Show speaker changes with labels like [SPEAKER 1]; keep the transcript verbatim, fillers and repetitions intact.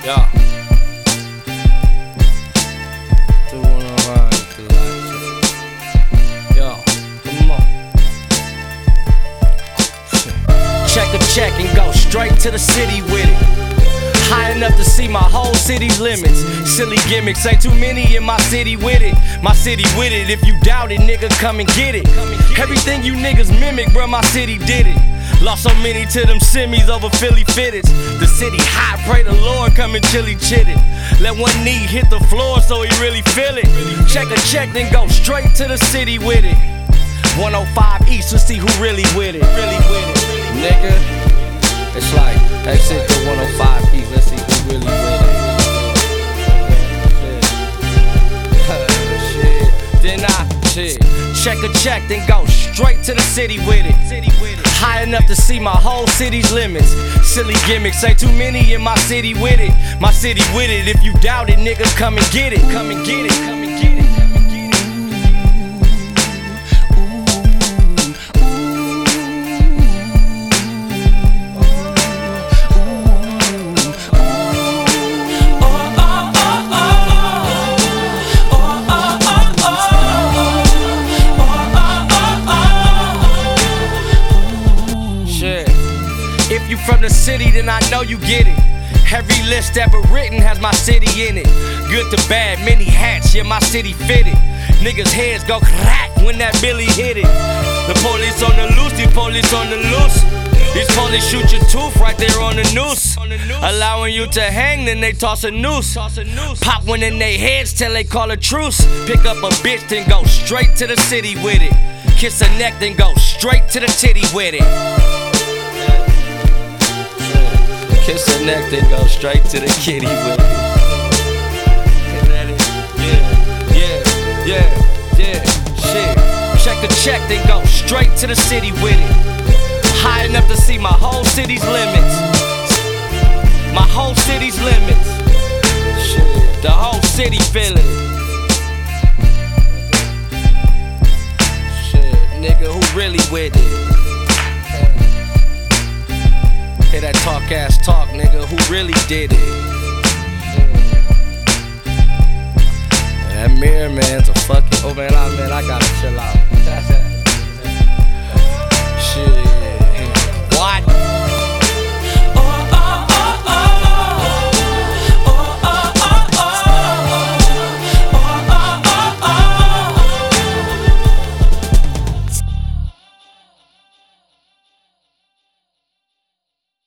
[SPEAKER 1] Yeah. two one oh one, two like Yo, come on. Check a check and go straight to the city with it. High enough to see my whole city's limits. Silly gimmicks, ain't too many in my city with it. My city with it, if you doubt it, nigga, come and get it. Everything you niggas mimic, bruh, my city did it. Lost so many to them semis over Philly fitteds. The city hot, pray the Lord come and chilly chitted. Let one knee hit the floor so he really feel it. Check a check, then go straight to the city with it. one oh five East to see who really with it. Really with it, nigga. It's like, that's it to one oh five East, let's see who really with it. Shit, then I, shit. Check a check, then go straight to the city with it. High enough to see my whole city's limits. Silly gimmicks, ain't too many in my city with it. My city with it, if you doubt it, nigga, come and get it. Come and get it, come and get it. If you from the city, then I know you get it. Every list ever written has my city in it. Good to bad, many hats, yeah, my city fitted. Niggas' heads go crack when that Billy hit it. The police on the loose, the police on the loose. These police shoot your tooth right there on the noose. Allowing you to hang, then they toss a noose. Pop one in they heads till they call a truce. Pick up a bitch, then go straight to the city with it. Kiss her neck, then go straight to the titty with it. Kiss her neck, then go straight to the kitty with it. Yeah, yeah, yeah, yeah, shit. Check a check, then go straight to the city with it. High enough to see my whole city's limits. My whole city's limits. Shit, the whole city feel it. Shit, nigga, who really with it? Hear that talk ass talk, nigga, who really did it? That mirror man's a fucking. Oh man, I man, I gotta chill out.